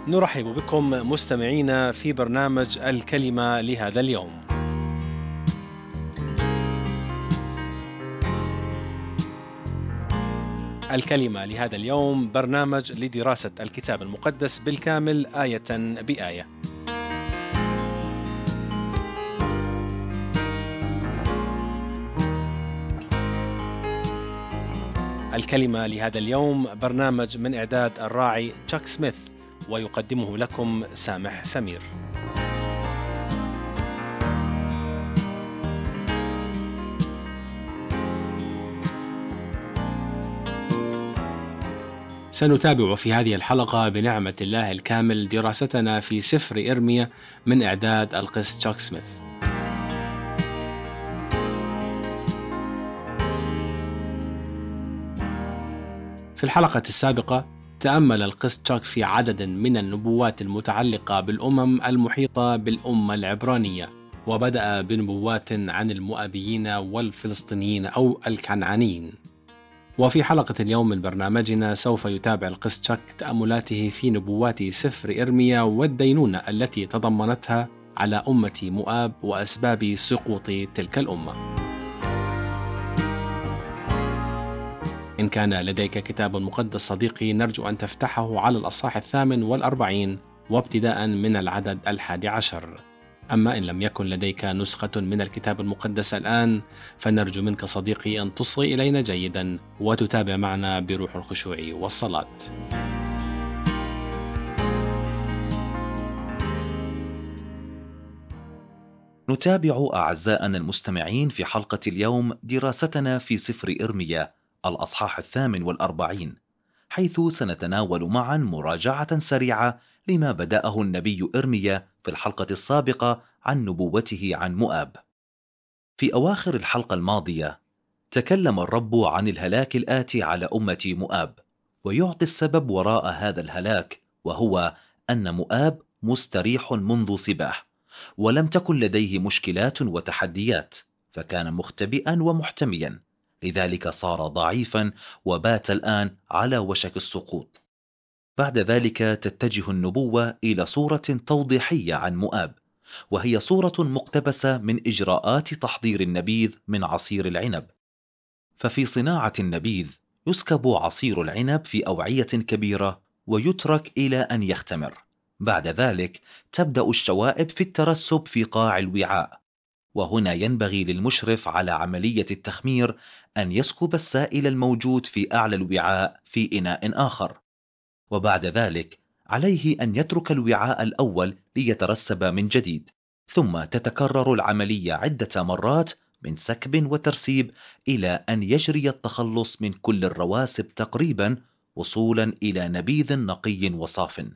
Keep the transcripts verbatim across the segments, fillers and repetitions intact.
نرحب بكم مستمعينا في برنامج الكلمة لهذا اليوم. الكلمة لهذا اليوم برنامج لدراسة الكتاب المقدس بالكامل آية بآية. الكلمة لهذا اليوم برنامج من إعداد الراعي تشاك سميث، ويقدمه لكم سامح سمير. سنتابع في هذه الحلقة بنعمة الله الكامل دراستنا في سفر إرميا من إعداد القس تشاك سميث. في الحلقة السابقة تأمل القس تشاك في عدد من النبوات المتعلقة بالأمم المحيطة بالأمة العبرانية، وبدأ بنبوات عن المؤابيين والفلسطينيين أو الكنعانيين. وفي حلقة اليوم من برنامجنا سوف يتابع القس تشاك تأملاته في نبوات سفر إرميا والدينونة التي تضمنتها على أمة مؤاب وأسباب سقوط تلك الأمة. إن كان لديك كتاب مقدس صديقي، نرجو أن تفتحه على الأصحاح الثامن والأربعين وابتداء من العدد الحادي عشر. أما إن لم يكن لديك نسخة من الكتاب المقدس الآن، فنرجو منك صديقي أن تصغي إلينا جيدا وتتابع معنا بروح الخشوع والصلاة. نتابع أعزائنا المستمعين في حلقة اليوم دراستنا في سفر إرميا الأصحاح الثامن والأربعين، حيث سنتناول معا مراجعة سريعة لما بدأه النبي إرميا في الحلقة السابقة عن نبوته عن مؤاب. في أواخر الحلقة الماضية تكلم الرب عن الهلاك الآتي على أمة مؤاب، ويعطي السبب وراء هذا الهلاك، وهو أن مؤاب مستريح منذ صباه، ولم تكن لديه مشكلات وتحديات، فكان مختبئا ومحتميا، لذلك صار ضعيفا وبات الآن على وشك السقوط. بعد ذلك تتجه النبوة إلى صورة توضيحية عن مؤاب، وهي صورة مقتبسة من إجراءات تحضير النبيذ من عصير العنب. ففي صناعة النبيذ يسكب عصير العنب في أوعية كبيرة ويترك إلى أن يختمر. بعد ذلك تبدأ الشوائب في الترسب في قاع الوعاء، وهنا ينبغي للمشرف على عملية التخمير أن يسكب السائل الموجود في أعلى الوعاء في إناء آخر، وبعد ذلك عليه أن يترك الوعاء الأول ليترسب من جديد، ثم تتكرر العملية عدة مرات من سكب وترسيب إلى أن يجري التخلص من كل الرواسب تقريبا، وصولا إلى نبيذ نقي وصاف،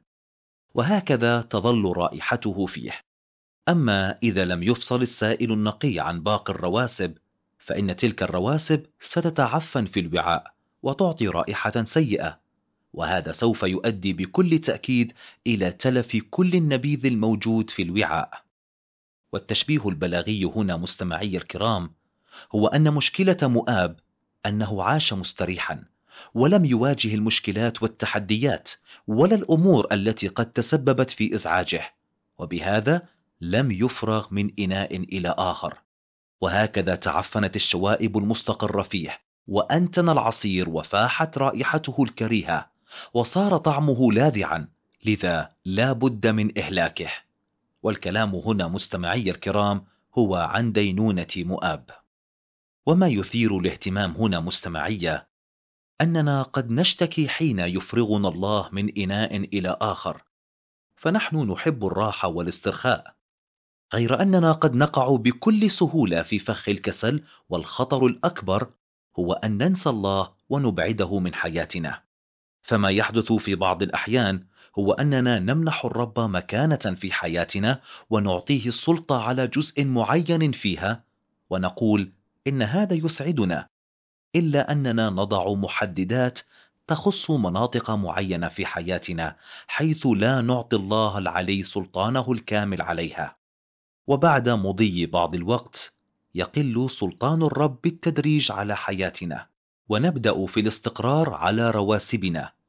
وهكذا تظل رائحته فيه. أما إذا لم يفصل السائل النقي عن باقي الرواسب، فإن تلك الرواسب ستتعفن في الوعاء وتعطي رائحة سيئة، وهذا سوف يؤدي بكل تأكيد إلى تلف كل النبيذ الموجود في الوعاء. والتشبيه البلاغي هنا مستمعي الكرام هو أن مشكلة مؤاب أنه عاش مستريحا، ولم يواجه المشكلات والتحديات ولا الأمور التي قد تسببت في إزعاجه، وبهذا لم يفرغ من إناء إلى آخر، وهكذا تعفنت الشوائب المستقرة فيه، وأنتن العصير وفاحت رائحته الكريهة، وصار طعمه لاذعا، لذا لا بد من إهلاكه. والكلام هنا مستمعي الكرام هو عن دينونة مؤاب. وما يثير الاهتمام هنا مستمعي أننا قد نشتكي حين يفرغنا الله من إناء إلى آخر، فنحن نحب الراحة والاسترخاء، غير أننا قد نقع بكل سهولة في فخ الكسل، والخطر الأكبر هو أن ننسى الله ونبعده من حياتنا. فما يحدث في بعض الأحيان هو أننا نمنح الرب مكانة في حياتنا ونعطيه السلطة على جزء معين فيها، ونقول إن هذا يسعدنا، إلا أننا نضع محددات تخص مناطق معينة في حياتنا، حيث لا نعطي الله العلي سلطانه الكامل عليها. وبعد مضي بعض الوقت يقل سلطان الرب بالتدريج على حياتنا، ونبدأ في الاستقرار على رواسبنا،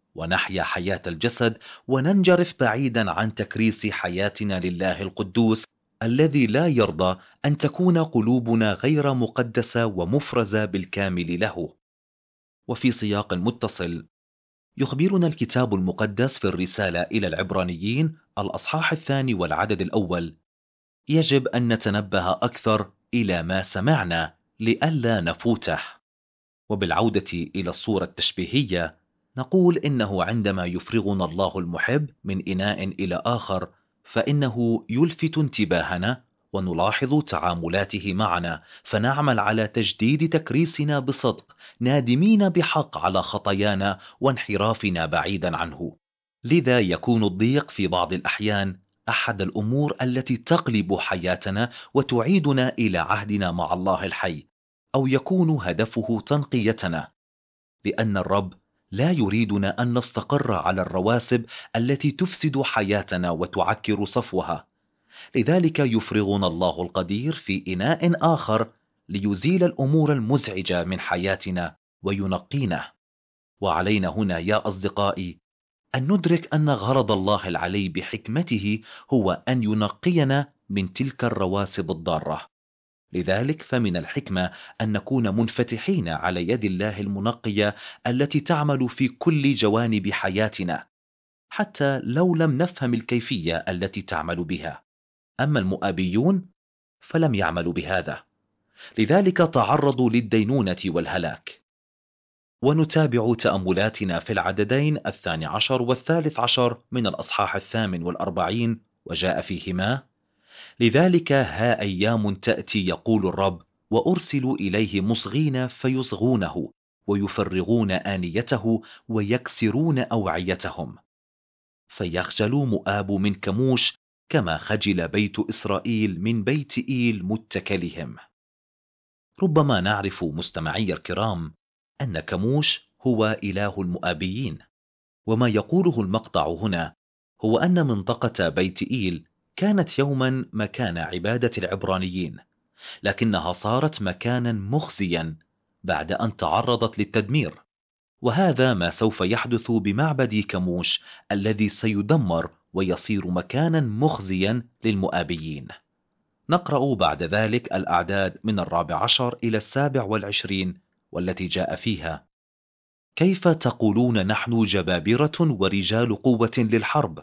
ونحيا حياة الجسد وننجرف بعيدا عن تكريس حياتنا لله القدوس الذي لا يرضى أن تكون قلوبنا غير مقدسة ومفرزة بالكامل له. وفي سياق متصل يخبرنا الكتاب المقدس في الرسالة إلى العبرانيين الأصحاح الثاني والعدد الأول: يجب أن نتنبه أكثر إلى ما سمعنا لئلا نفوته. وبالعودة إلى الصورة التشبيهية نقول إنه عندما يفرغنا الله المحب من إناء إلى آخر فإنه يلفت انتباهنا ونلاحظ تعاملاته معنا، فنعمل على تجديد تكريسنا بصدق، نادمين بحق على خطايانا وانحرافنا بعيدا عنه. لذا يكون الضيق في بعض الأحيان أحد الأمور التي تقلب حياتنا وتعيدنا إلى عهدنا مع الله الحي، أو يكون هدفه تنقيتنا، لأن الرب لا يريدنا أن نستقر على الرواسب التي تفسد حياتنا وتعكر صفوها. لذلك يفرغنا الله القدير في إناء آخر ليزيل الأمور المزعجة من حياتنا وينقينا. وعلينا هنا يا أصدقائي أن ندرك أن غرض الله العلي بحكمته هو أن ينقينا من تلك الرواسب الضارة. لذلك فمن الحكمة أن نكون منفتحين على يد الله المنقية التي تعمل في كل جوانب حياتنا، حتى لو لم نفهم الكيفية التي تعمل بها. أما المؤابيون فلم يعملوا بهذا، لذلك تعرضوا للدينونة والهلاك. ونتابع تأملاتنا في العددين الثاني عشر والثالث عشر من الأصحاح الثامن والأربعين، وجاء فيهما: لذلك ها أيام تأتي يقول الرب وأرسل إليه مصغين فيصغونه ويفرغون آنيته ويكسرون أوعيتهم، فيخجل مؤاب من كموش كما خجل بيت إسرائيل من بيت إيل متكلهم. ربما نعرف مستمعي الكرام أن كموش هو إله المؤابيين، وما يقوله المقطع هنا هو أن منطقة بيت إيل كانت يوما مكان عبادة العبرانيين، لكنها صارت مكانا مخزيا بعد أن تعرضت للتدمير. وهذا ما سوف يحدث بمعبد كموش الذي سيدمر ويصير مكانا مخزيا للمؤابيين. نقرأ بعد ذلك الأعداد من الرابع عشر إلى السابع والعشرين، والتي جاء فيها: كيف تقولون نحن جبابرة ورجال قوة للحرب؟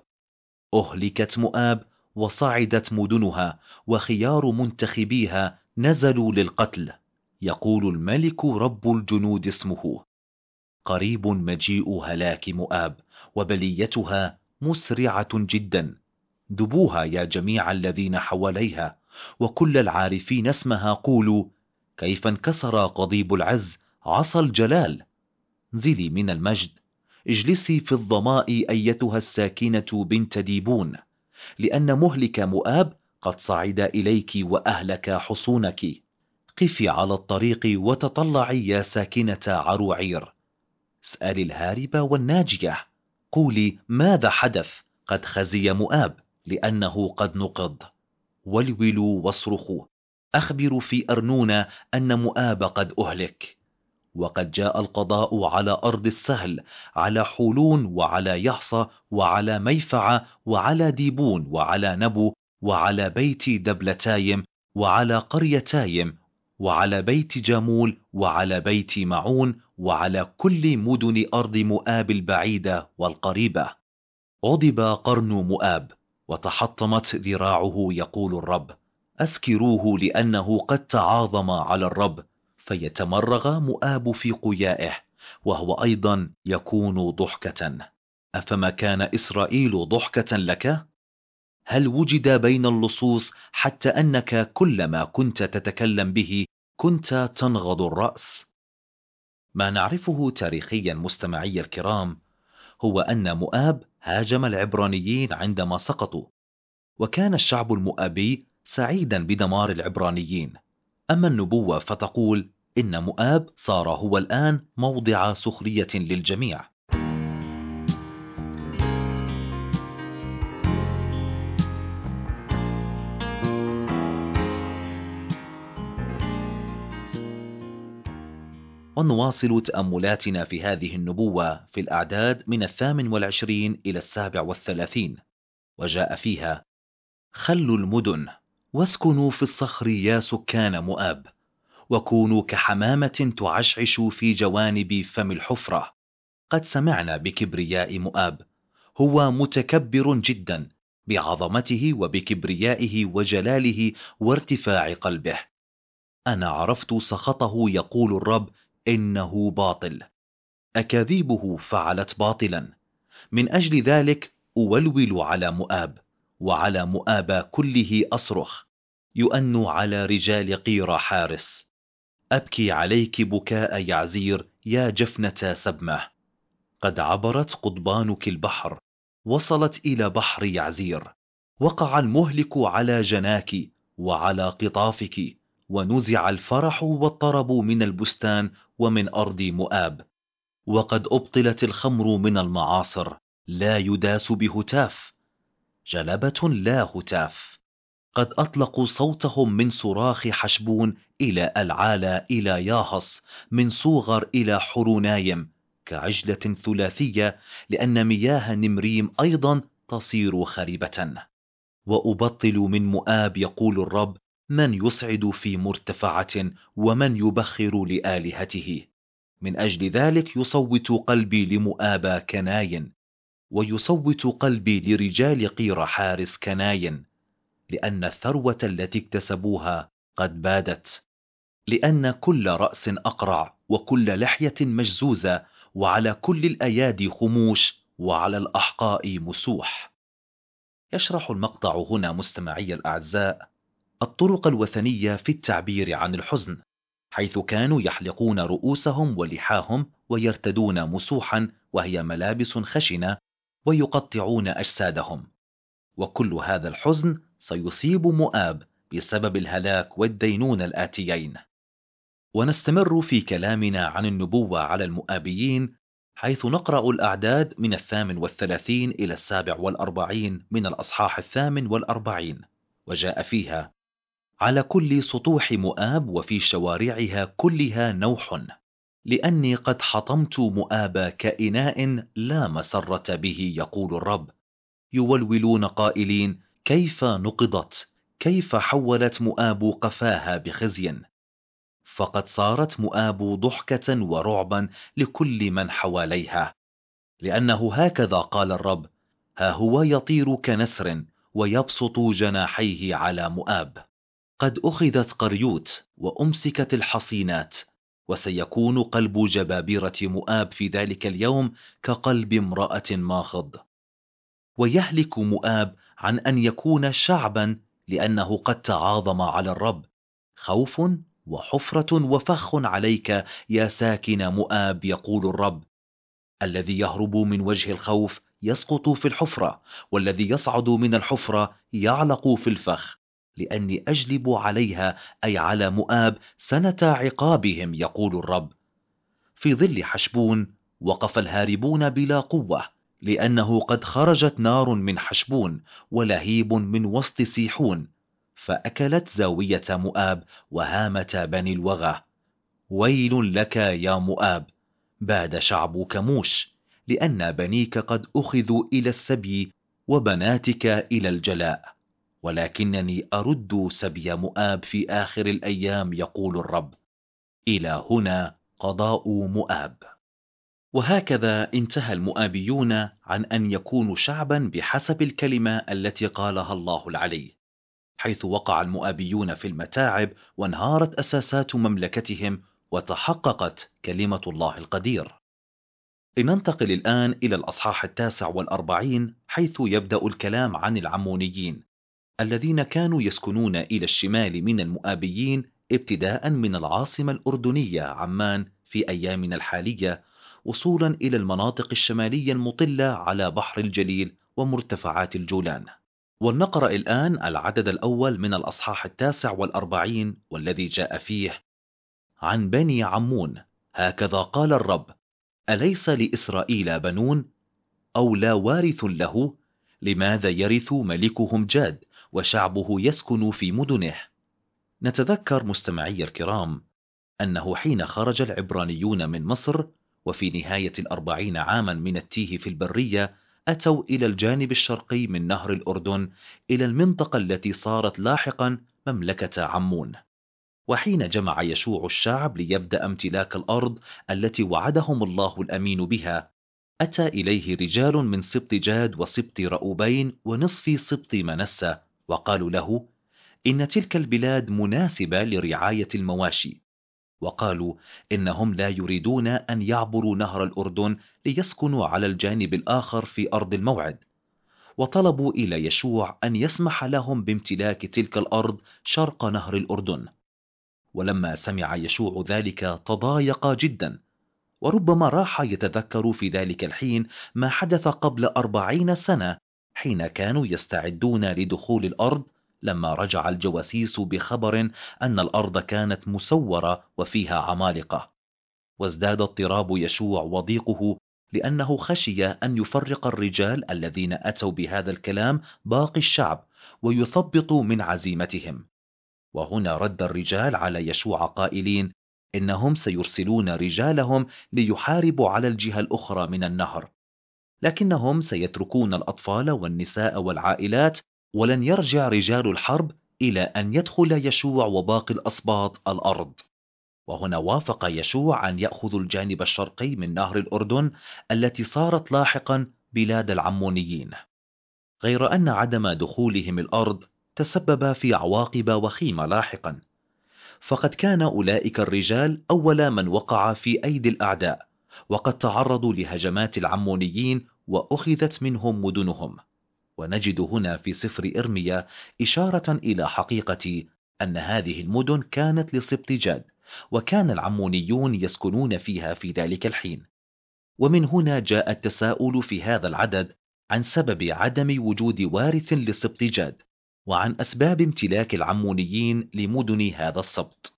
أهلكت مؤاب وصعدت مدنها، وخيار منتخبيها نزلوا للقتل. يقول الملك رب الجنود اسمه: قريب مجيء هلاك مؤاب، وبليتها مسرعة جدا. دبوها يا جميع الذين حواليها، وكل العارفين اسمها قولوا: كيف انكسر قضيب العز عصا الجلال. انزلي من المجد، اجلسي في الظماء أيتها الساكنة بنت ديبون، لأن مهلك مؤاب قد صعد إليك وأهلك حصونك. قفي على الطريق وتطلعي يا ساكنة عروعير، اسألي الهاربة والناجية، قولي: ماذا حدث؟ قد خزي مؤاب لأنه قد نقض. ولولوا واصرخوا، أخبروا في أرنون أن مؤاب قد أهلك. وقد جاء القضاء على أرض السهل، على حولون وعلى يحصى وعلى ميفعة وعلى ديبون وعلى نبو وعلى بيت دبلتايم وعلى قريتايم وعلى بيت جامول وعلى بيت معون وعلى كل مدن أرض مؤاب البعيدة والقريبة. غضب قرن مؤاب وتحطمت ذراعه، يقول الرب: أسكروه لأنه قد تعاظم على الرب، فيتمرغ مؤاب في قيائه، وهو أيضا يكون ضحكة. أفما كان إسرائيل ضحكة لك؟ هل وجد بين اللصوص حتى أنك كلما كنت تتكلم به كنت تنغض الرأس؟ ما نعرفه تاريخيا مستمعي الكرام هو أن مؤاب هاجم العبرانيين عندما سقطوا، وكان الشعب المؤابي سعيدا بدمار العبرانيين. أما النبوة فتقول إن مؤاب صار هو الآن موضع سخرية للجميع. ونواصل تأملاتنا في هذه النبوة في الأعداد من الثامن والعشرين إلى السابع والثلاثين، وجاء فيها: خلوا المدن واسكنوا في الصخر يا سكان مؤاب، وكونوا كحمامة تعشعش في جوانب فم الحفرة. قد سمعنا بكبرياء مؤاب، هو متكبر جدا بعظمته وبكبريائه وجلاله وارتفاع قلبه. أنا عرفت سخطه يقول الرب، إنه باطل، أكاذيبه فعلت باطلا. من أجل ذلك أولول على مؤاب، وعلى مؤاب كله أصرخ، يؤن على رجال قير حارس. أبكي عليك بكاء يعزير يا جفنة سبمة. قد عبرت قضبانك البحر، وصلت إلى بحر يعزير. وقع المهلك على جناك وعلى قطافك، ونزع الفرح والطرب من البستان ومن أرض مؤاب. وقد أبطلت الخمر من المعاصر، لا يداس بهتاف، جلبة لا هتاف. قد أطلقوا صوتهم من صراخ حشبون إلى العالى إلى ياهص، من صوغر إلى حرونايم، كعجلة ثلاثية، لأن مياه نمريم أيضا تصير خربة. وأبطل من مؤاب يقول الرب، من يصعد في مرتفعة ومن يبخر لآلهته. من أجل ذلك يصوت قلبي لمؤاب كناين، ويصوت قلبي لرجال قير حارس كناين، لأن الثروة التي اكتسبوها قد بادت، لأن كل رأس أقرع وكل لحية مجزوزة، وعلى كل الأيادي خموش، وعلى الأحقاء مسوح. يشرح المقطع هنا مستمعي الأعزاء الطرق الوثنية في التعبير عن الحزن، حيث كانوا يحلقون رؤوسهم ولحاهم ويرتدون مسوحا وهي ملابس خشنة، ويقطعون أجسادهم. وكل هذا الحزن سيصيب مؤاب بسبب الهلاك والدينون الآتيين. ونستمر في كلامنا عن النبوة على المؤابيين، حيث نقرأ الأعداد من الثامن والثلاثين إلى السابع والأربعين من الأصحاح الثامن والأربعين، وجاء فيها: على كل سطوح مؤاب وفي شوارعها كلها نوح، لأني قد حطمت مؤاب كإناء لا مسرة به يقول الرب. يولولون قائلين: كيف نقضت، كيف حولت مؤاب قفاها بخزي. فقد صارت مؤاب ضحكة ورعبا لكل من حواليها، لأنه هكذا قال الرب: ها هو يطير كنسر ويبسط جناحيه على مؤاب. قد أخذت قريوت وأمسكت الحصينات، وسيكون قلب جبابرة مؤاب في ذلك اليوم كقلب امرأة ماخض. ويهلك مؤاب عن أن يكون شعبا، لأنه قد تعاظم على الرب. خوف وحفرة وفخ عليك يا ساكن مؤاب يقول الرب. الذي يهرب من وجه الخوف يسقط في الحفرة، والذي يصعد من الحفرة يعلق في الفخ، لأني أجلب عليها، أي على مؤاب، سنة عقابهم يقول الرب. في ظل حشبون وقف الهاربون بلا قوة، لأنه قد خرجت نار من حشبون ولهيب من وسط سيحون، فأكلت زاوية مؤاب وهامة بني الوغى. ويل لك يا مؤاب، باد شعبك موش، لأن بنيك قد أخذوا إلى السبي وبناتك إلى الجلاء، ولكنني أرد سبي مؤاب في آخر الأيام يقول الرب. إلى هنا قضاء مؤاب. وهكذا انتهى المؤابيون عن أن يكونوا شعبا بحسب الكلمة التي قالها الله العلي، حيث وقع المؤابيون في المتاعب وانهارت أساسات مملكتهم وتحققت كلمة الله القدير. لننتقل الآن إلى الأصحاح التاسع والأربعين، حيث يبدأ الكلام عن العمونيين الذين كانوا يسكنون إلى الشمال من المؤابيين، ابتداء من العاصمة الأردنية عمان في أيامنا الحالية، وصولا إلى المناطق الشمالية المطلة على بحر الجليل ومرتفعات الجولان. ولنقرأ الآن العدد الأول من الأصحاح التاسع والأربعين، والذي جاء فيه: عن بني عمون هكذا قال الرب: أليس لإسرائيل بنون؟ أو لا وارث له؟ لماذا يرث ملكهم جاد وشعبه يسكن في مدنه؟ نتذكر مستمعي الكرام أنه حين خرج العبرانيون من مصر وفي نهاية الأربعين عاما من التيه في البرية، أتوا إلى الجانب الشرقي من نهر الأردن، إلى المنطقة التي صارت لاحقا مملكة عمون. وحين جمع يشوع الشعب ليبدأ امتلاك الأرض التي وعدهم الله الأمين بها، أتى إليه رجال من سبط جاد وسبط رأوبين ونصف سبط منسى، وقالوا له: إن تلك البلاد مناسبة لرعاية المواشي. وقالوا إنهم لا يريدون أن يعبروا نهر الأردن ليسكنوا على الجانب الآخر في أرض الموعد، وطلبوا إلى يشوع أن يسمح لهم بامتلاك تلك الأرض شرق نهر الأردن. ولما سمع يشوع ذلك تضايق جدا، وربما راح يتذكر في ذلك الحين ما حدث قبل أربعين سنة، حين كانوا يستعدون لدخول الأرض، لما رجع الجواسيس بخبر أن الأرض كانت مسورة وفيها عمالقة. وازداد اضطراب يشوع وضيقه، لأنه خشي أن يفرق الرجال الذين أتوا بهذا الكلام باقي الشعب ويثبطوا من عزيمتهم. وهنا رد الرجال على يشوع قائلين إنهم سيرسلون رجالهم ليحاربوا على الجهة الأخرى من النهر، لكنهم سيتركون الأطفال والنساء والعائلات، ولن يرجع رجال الحرب إلى أن يدخل يشوع وباقي الأسباط الأرض. وهنا وافق يشوع أن يأخذ الجانب الشرقي من نهر الأردن التي صارت لاحقا بلاد العمونيين، غير أن عدم دخولهم الأرض تسبب في عواقب وخيمة لاحقا، فقد كان أولئك الرجال أول من وقع في أيدي الأعداء، وقد تعرضوا لهجمات العمونيين وأخذت منهم مدنهم. ونجد هنا في سفر إرميا إشارة إلى حقيقة أن هذه المدن كانت لسبط جاد، وكان العمونيون يسكنون فيها في ذلك الحين. ومن هنا جاء التساؤل في هذا العدد عن سبب عدم وجود وارث لسبط جاد، وعن أسباب امتلاك العمونيين لمدن هذا السبط.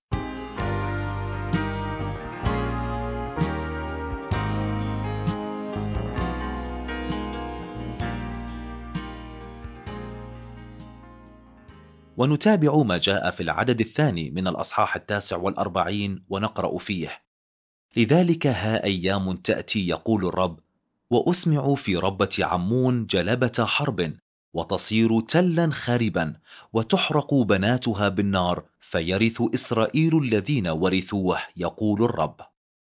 ونتابع ما جاء في العدد الثاني من الأصحاح التاسع والأربعين ونقرأ فيه: لذلك ها أيام تأتي يقول الرب، وأسمع في ربة عمون جلبة حرب، وتصير تلا خربا، وتحرق بناتها بالنار، فيرث إسرائيل الذين ورثوه، يقول الرب.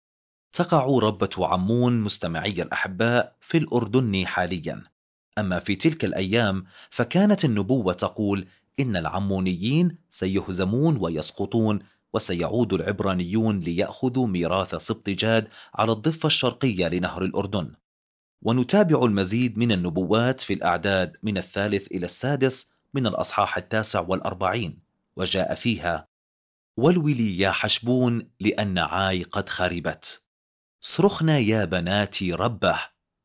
تقع ربة عمون مستمعي الأحباء في الأردن حاليا، أما في تلك الأيام فكانت النبوة تقول إن العمونيين سيهزمون ويسقطون، وسيعود العبرانيون ليأخذوا ميراث سبط جاد على الضفة الشرقية لنهر الأردن. ونتابع المزيد من النبوات في الأعداد من الثالث إلى السادس من الأصحاح التاسع والأربعين، وجاء فيها: والولي يا حشبون لأن عاي قد خربت، صرخنا يا بناتي ربه،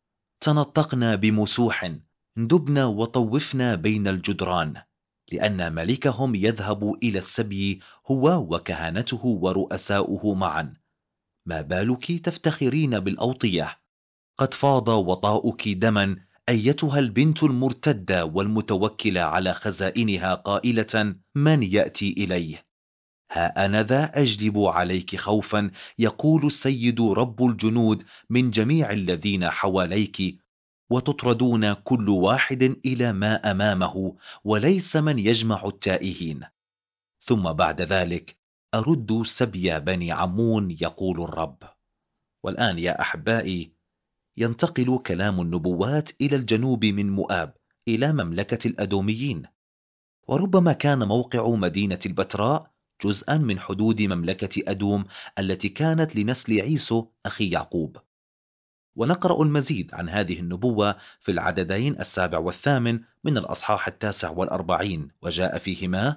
تنطقنا بمسوح، ندبنا وطوفنا بين الجدران، لأن ملكهم يذهب إلى السبي هو وكهنته ورؤساؤه معا. ما بالك تفتخرين بالأوطية؟ قد فاض وطاؤك دما، أيتها البنت المرتدة والمتوكلة على خزائنها، قائلة: من يأتي إليه؟ ها أنا ذا أجلب عليك خوفا، يقول السيد رب الجنود، من جميع الذين حواليك، وتطردون كل واحد إلى ما أمامه، وليس من يجمع التائهين. ثم بعد ذلك أرد سبي بني عمون، يقول الرب. والآن يا أحبائي ينتقل كلام النبوات إلى الجنوب من مؤاب إلى مملكة الأدوميين، وربما كان موقع مدينة البتراء جزءا من حدود مملكة أدوم التي كانت لنسل عيسو أخي يعقوب. ونقرأ المزيد عن هذه النبوة في العددين السابع والثامن من الأصحاح التاسع والأربعين، وجاء فيهما: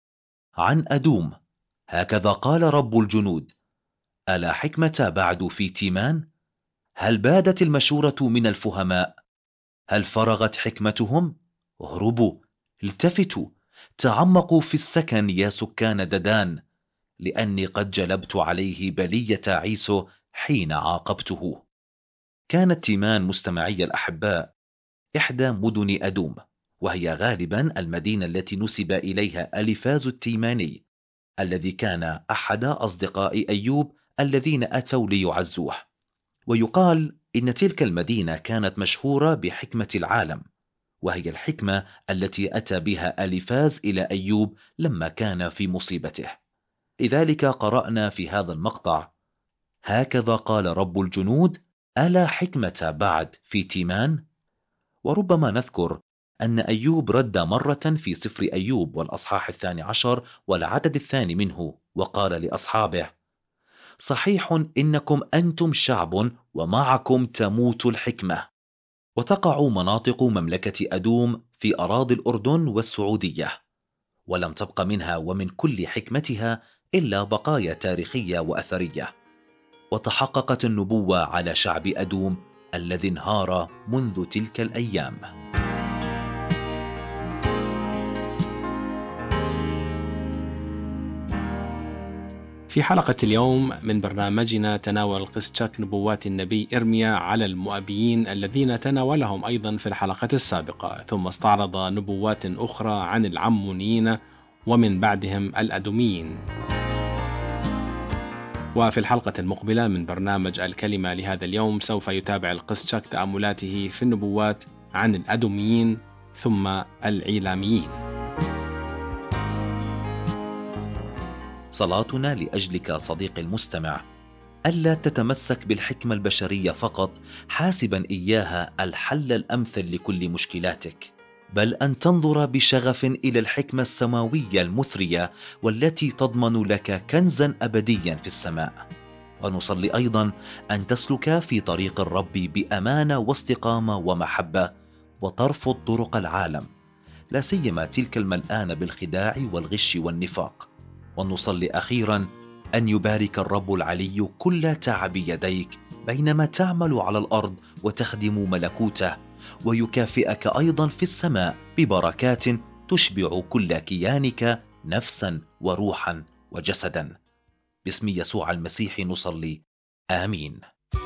عن أدوم: هكذا قال رب الجنود، ألا حكمة بعد في تيمان؟ هل بادت المشورة من الفهماء؟ هل فرغت حكمتهم؟ اهربوا، التفتوا، تعمقوا في السكن يا سكان ددان، لأني قد جلبت عليه بلية عيسو حين عاقبته. كانت تيمان مستمعي الأحباء إحدى مدن أدوم، وهي غالبا المدينة التي نسب إليها أليفاز التيماني الذي كان أحد أصدقاء أيوب الذين أتوا ليعزوه. ويقال إن تلك المدينة كانت مشهورة بحكمة العالم، وهي الحكمة التي أتى بها أليفاز إلى أيوب لما كان في مصيبته. لذلك قرأنا في هذا المقطع: هكذا قال رب الجنود، ألا حكمة بعد في تيمان؟ وربما نذكر أن أيوب رد مرة في سفر أيوب والأصحاح الثاني عشر والعدد الثاني منه، وقال لأصحابه: صحيح إنكم أنتم شعب ومعكم تموت الحكمة. وتقع مناطق مملكة أدوم في أراضي الأردن والسعودية، ولم تبق منها ومن كل حكمتها إلا بقايا تاريخية وأثرية. وتحققت النبوة على شعب أدوم الذي انهار منذ تلك الأيام. في حلقة اليوم من برنامجنا تناول قس تشاك نبوات النبي إرميا على المؤبيين الذين تناولهم أيضا في الحلقة السابقة، ثم استعرض نبوات أخرى عن العمونيين ومن بعدهم الأدوميين. وفي الحلقة المقبلة من برنامج الكلمة لهذا اليوم سوف يتابع القس تشاك تأملاته في النبوات عن الأدوميين ثم العيلاميين. صلاتنا لأجلك صديقي المستمع ألا تتمسك بالحكمة البشرية فقط حاسبا إياها الحل الأمثل لكل مشكلاتك، بل أن تنظر بشغف إلى الحكمة السماوية المثرية والتي تضمن لك كنزا أبديا في السماء. ونصلي أيضا أن تسلك في طريق الرب بأمانة واستقامة ومحبة، وترفض طرق العالم، لا سيما تلك الملآنة بالخداع والغش والنفاق. ونصلي أخيرا أن يبارك الرب العلي كل تعب يديك بينما تعمل على الأرض وتخدم ملكوته، ويكافئك أيضا في السماء ببركات تشبع كل كيانك نفسا وروحا وجسدا. باسم يسوع المسيح نصلي، آمين.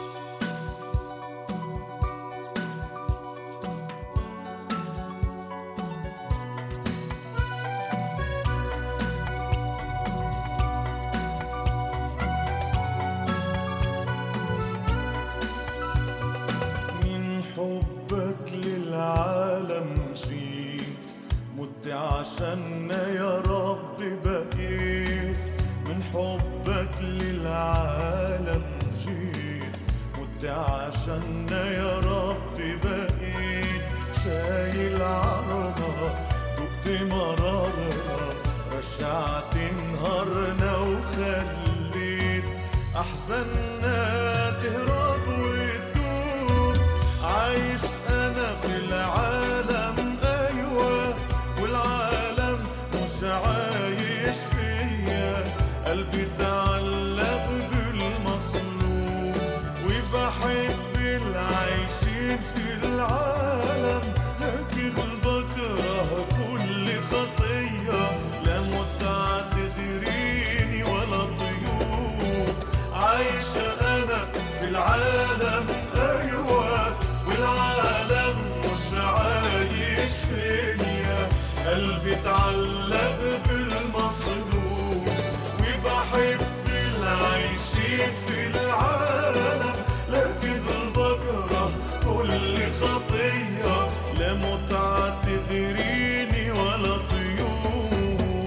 عشاننا يا رب بقيت، من حبك للعالم جيت، مت عشاننا يا رب بقيت، شايل عارنا دقت مرارنا، رجعت نهارنا وخليت أحزاننا تهرب وتدوب. عايش أنا في العالم أيوة، والعالم مش عايش فيا، قلبي تعلق بالمصلوب، وبحب العايشين في العالم، لكن بكره كل خطية، لا متعة تدريني ولا طيوب. عايش أنا في العالم أيوة، والعالم مش عايش فيا، قلبي تعلق بالمصلوب، وبحب العايشين في العالم، لكن بكره كل خطية، لا متعة تغريني ولا طيوب.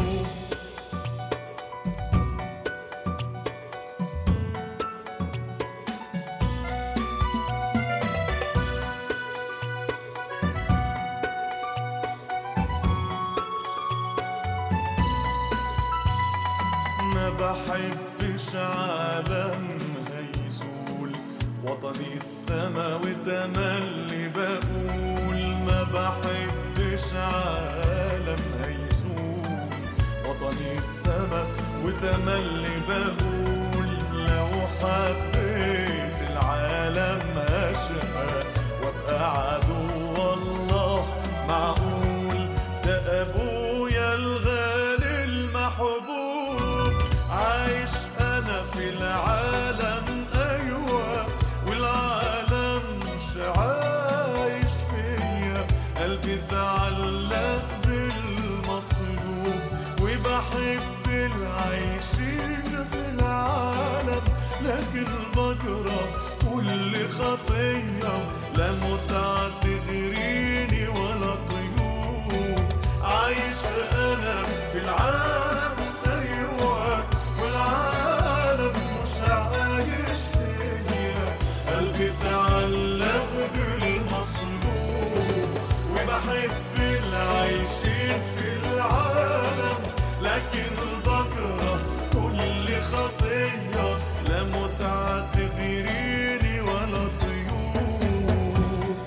ما بحبش عالم هيزول، وطني السما وتملي بقول، ما بحبش عالم هيزول، وطني السما وتملي بقول، لو حبيت العالم هشقى وابقى عدو الله معقول، ده ابويا الغالي المحبوب. عايش انا في العالم ايوه، والعالم مش عايش فيا، قلبي تعلق بالمصلوب، وبحب العايشين في العالم، لكن بكره كل خطية. لا متعة تغريني ولا طيوب، عايش أنا في العالم أيوة، والعالم مش عايش فيا. قلبي تعلق بالمصلوب، وبحب العايشين في العالم، لكن بكره كل خطية. لا متعة تغريني ولا طيوب.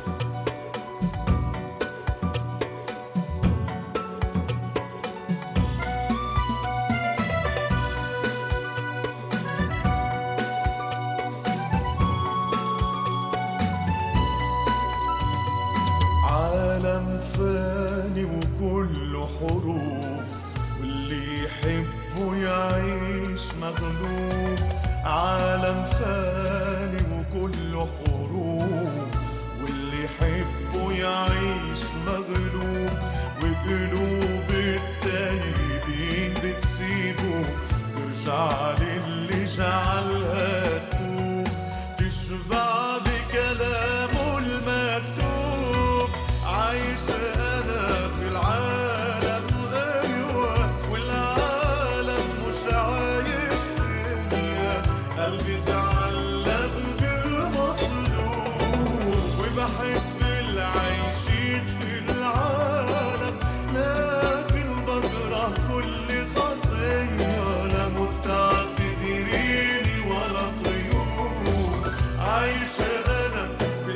عالم فاني وكله حروب، واللي يحبه يعيش مغلوب. عالم فاني وكله حروب، واللي يحبه يعيش مغلوب. وقلوب التايبين بتسيبه، ترجع للي جعلها تتوب، تشبع بكلامه المكتوب. عايش أنا في العالم أيوة، والعالم مش عايش فيا. قلبي تعلق بالمصلوب، وبحب العايشين في العالم، لكن بكره كل خطية. لا متعة تغريني ولا طيوب، عايش أنا في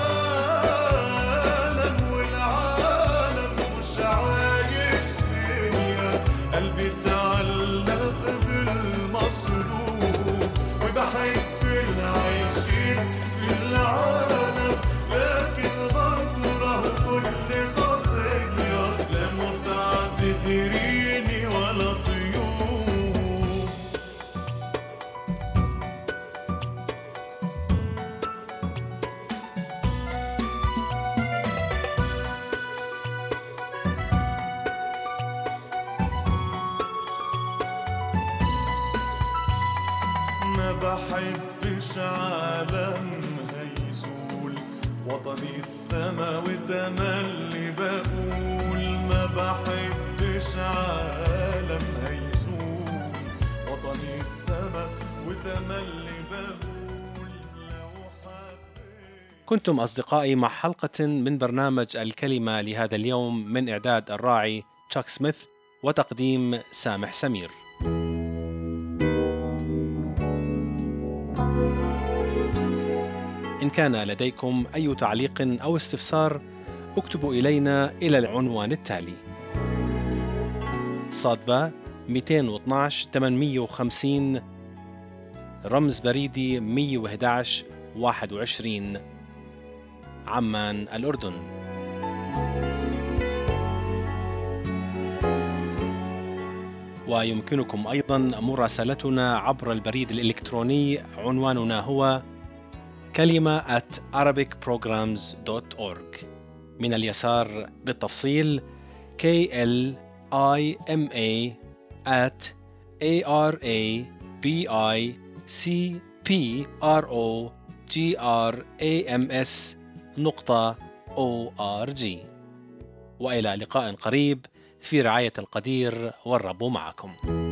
العالم، والعالم مش عايش فيا. قلبي تعلق بالمصلوب، وبحب العايشين في العالم، لكن بكره كل خطية. لا متعة تغريني ولا طيوب. ما بحبش عالم هيزول، وطني السما وتملي بقول. ما بحبش عالم هيزول، وطني السما وتملي بقول. لو حبيت. كنتم أصدقائي مع حلقة من برنامج الكلمة لهذا اليوم، من إعداد الراعي تشاك سميث وتقديم سامح سمير. إن كان لديكم أي تعليق أو استفسار، اكتبوا إلينا إلى العنوان التالي: صادبة مئتين واثناشر ثمانمئة وخمسين، رمز بريدي مئة وأحد عشر واحد وعشرين، عمان الأردن. ويمكنكم أيضا مراسلتنا عبر البريد الإلكتروني، عنواننا هو كلمة at arabic programs dot org. من اليسار بالتفصيل K L I M A at A R A B I C P R O G R A M S نقطة O R G. وإلى لقاء قريب في رعاية القدير، والرب معكم.